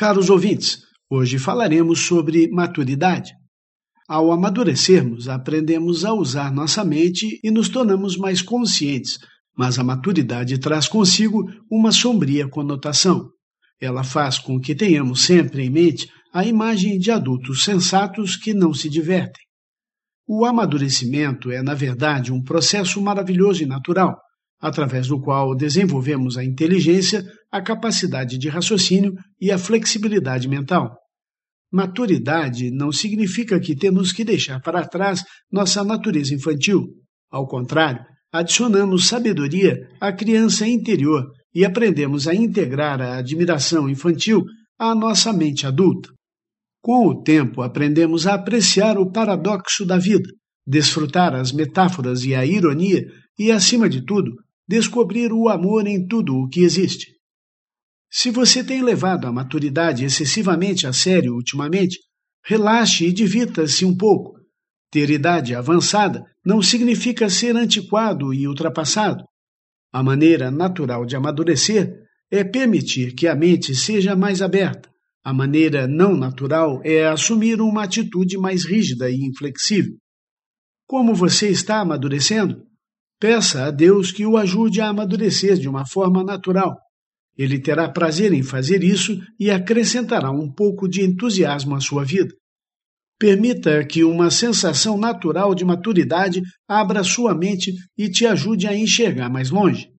Caros ouvintes, hoje falaremos sobre maturidade. Ao amadurecermos, aprendemos a usar nossa mente e nos tornamos mais conscientes, mas a maturidade traz consigo uma sombria conotação. Ela faz com que tenhamos sempre em mente a imagem de adultos sensatos que não se divertem. O amadurecimento é, na verdade, um processo maravilhoso e natural, através do qual desenvolvemos a inteligência, a capacidade de raciocínio e a flexibilidade mental. Maturidade não significa que temos que deixar para trás nossa natureza infantil. Ao contrário, adicionamos sabedoria à criança interior e aprendemos a integrar a admiração infantil à nossa mente adulta. Com o tempo, aprendemos a apreciar o paradoxo da vida, desfrutar as metáforas e a ironia e, acima de tudo, descobrir o amor em tudo o que existe. Se você tem levado a maturidade excessivamente a sério ultimamente, relaxe e divirta-se um pouco. Ter idade avançada não significa ser antiquado e ultrapassado. A maneira natural de amadurecer é permitir que a mente seja mais aberta. A maneira não natural é assumir uma atitude mais rígida e inflexível. Como você está amadurecendo? Peça a Deus que o ajude a amadurecer de uma forma natural. Ele terá prazer em fazer isso e acrescentará um pouco de entusiasmo à sua vida. Permita que uma sensação natural de maturidade abra sua mente e te ajude a enxergar mais longe.